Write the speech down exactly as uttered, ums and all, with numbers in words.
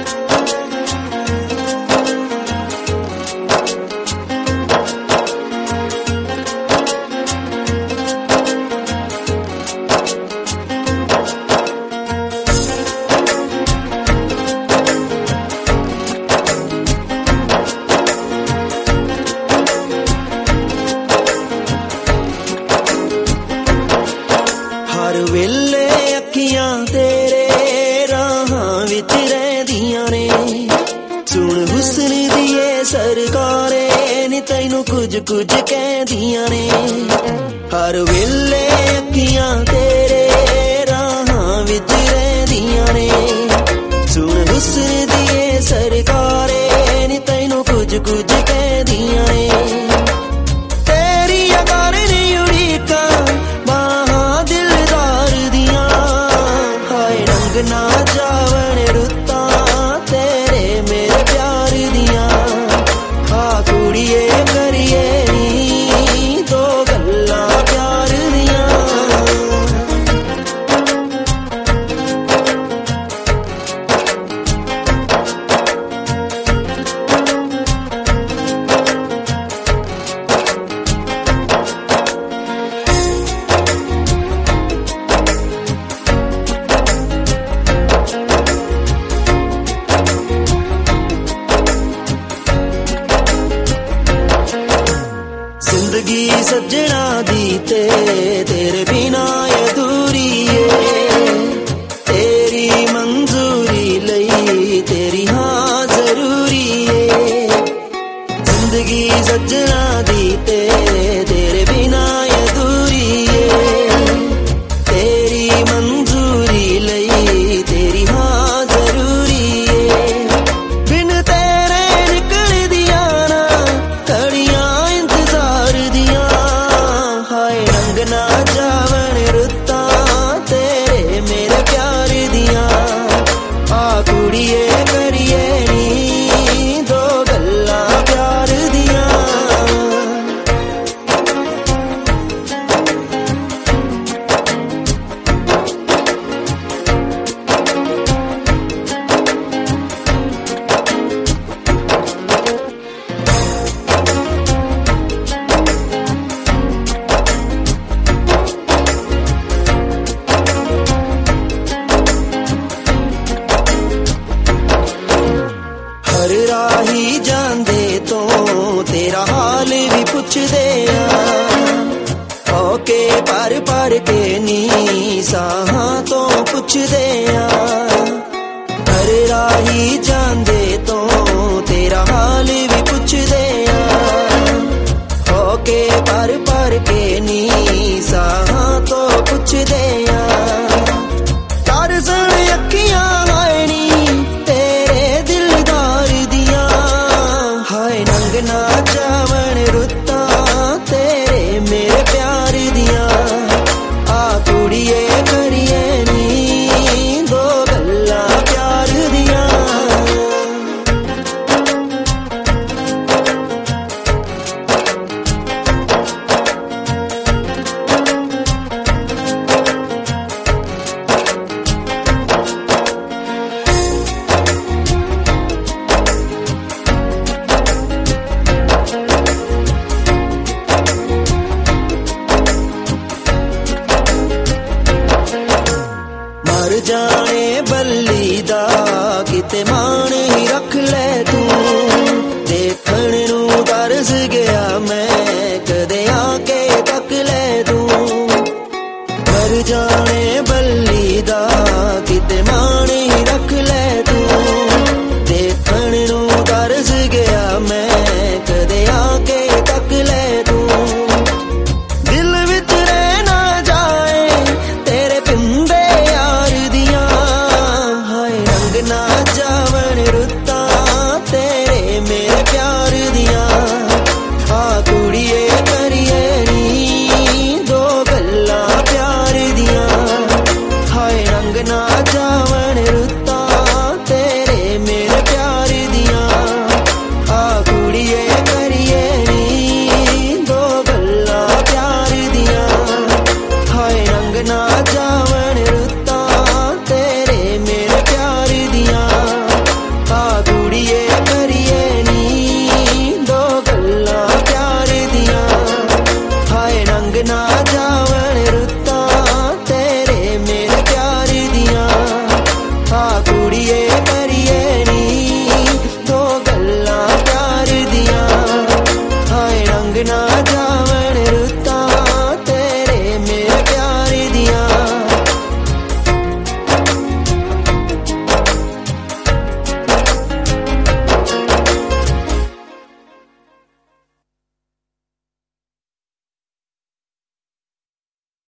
हर वेले अखियां तेरे राहां विच रहिंदियां ने सुन हुस्न दिए सरकारे नी तैनू कुछ कुछ कहदियां ने हर वेले अखियां तेरे राहां विच रहिंदियां ने सुन हुस्न दिए सरकारे नी तैनू कुछ कुछ कहदियां ने तेरी अगर नी उड़ीका ना जावन रुत्ता तेरे मेरे प्यार दिया आ कुड़िए करिए नी दो गल्ला प्यार दिया जिंदगी सजना दी ते तेरे बिना अधूरी है तेरी मंजूरी लई तेरी हाँ जरूरी है जिंदगी सजना दी ते तेरे बिना अधूरी है तेरी मंजूरी लई तेरी हाँ जरूरी है बिन तेरे निकल दिया ना घड़ियां ना जावन रुत्ता तेरे मेरे प्यार दिया आ कुड़िए करिए नी दो गल्ला प्यार दिया हर राही जांदे तो तेरा हाल भी पुछदे आ ओके पर पर के नी साहां तो पुछदे आ हर राही जांदे तो तेरा हाल भी पुछदे आ ओके पर पर के नी साहां तो पुछदे आ कर सुन अखियां हाय नी ना जावन रुत्ता तेरे मेरे प्यार दिया आ कुड़िए करिए नी दो गल्ला प्यार दिया मर जाने बल्ली दा किते मान ही रख ले तू देखण नू तरस गया मैं कदे आके तक ले तू मर जाने बल्ली दा किते मान ही रख ले तू देखण नू तरस गया मैं कदे आके तक ले तू दिल विच रह ना जाए तेरे पिंदे ना जावन रुत